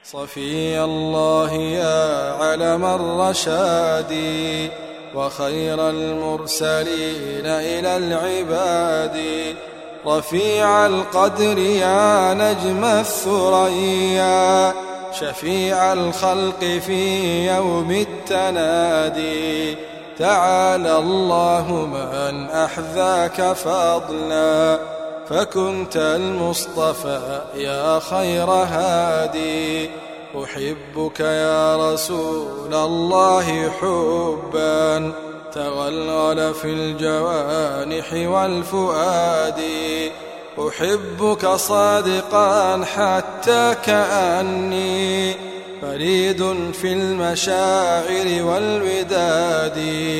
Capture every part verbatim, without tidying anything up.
صفي الله يا علم الرشاد وخير المرسلين إلى العباد، رفيع القدر يا نجم الثريا، شفيع الخلق في يوم التنادي. تعالى الله من أحذاك فضلا، فكنت المصطفى يا خير هادي. أحبك يا رسول الله حبا تغلغل في الجوانح والفؤاد، أحبك صادقا حتى كأني فريد في المشاعر والوداد.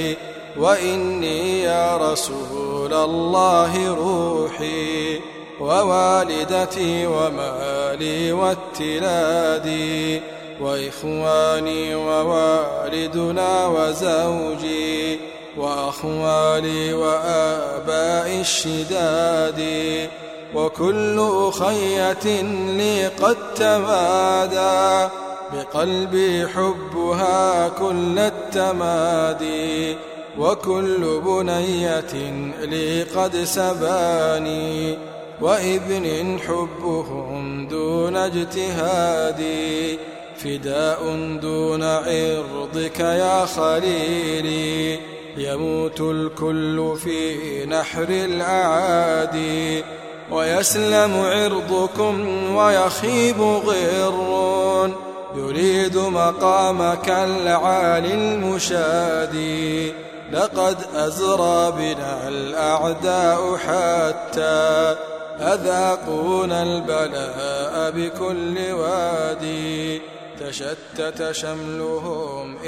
وإني يا رسول الله روحي ووالدتي ومالي واتلادي، وإخواني ووالدنا وزوجي وأخوالي وآباء الشداد، وكل أخية لي قد تمادى بقلبي حبها كل التمادي، وكل بنية لي قد سباني وابن حبهم دون اجتهادي. فداء دون عرضك يا خليلي، يموت الكل في نحر الأعادي، ويسلم عرضكم ويخيب غر يريد مقامك العالي المشادي. لقد أزرى بنا الأعداء حتى أذاقونا البلاء بكل وادي، تشتت شملهم